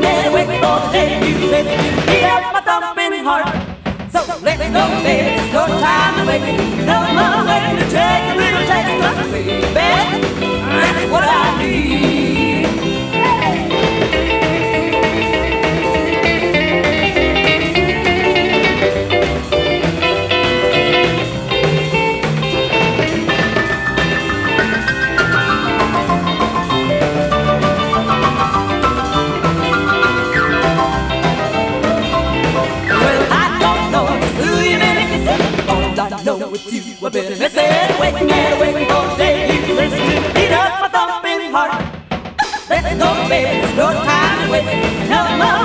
get away for the day. You let me beat up my thumping heart. So let's go, baby, it's no time to wait. No more waiting to take a little taste of me, baby. That's what I need. Know with you, I better miss it. Waiting and waiting for the day you listen to me beat up my thumping heart. Let's go, baby, there's no time to waste. No more